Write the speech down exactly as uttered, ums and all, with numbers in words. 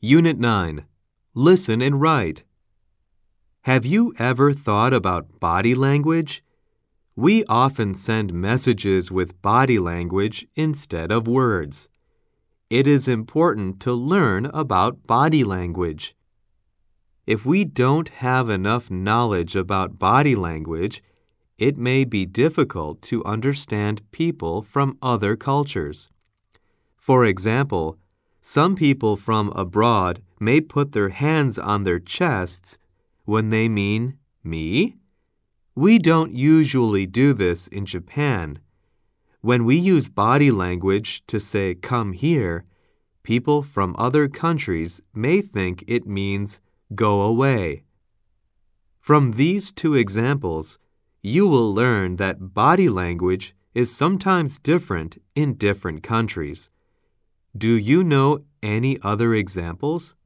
Unit nine. Listen and write. Have you ever thought about body language? We often send messages with body language instead of words. It is important to learn about body language. If we don't have enough knowledge about body language, it may be difficult to understand people from other cultures. For example, some people from abroad may put their hands on their chests when they mean me. We don't usually do this in Japan. When we use body language to say "come here," people from other countries may think it means go away. From these two examples, you will learn that body language is sometimes different in different countries. Do you know any other examples?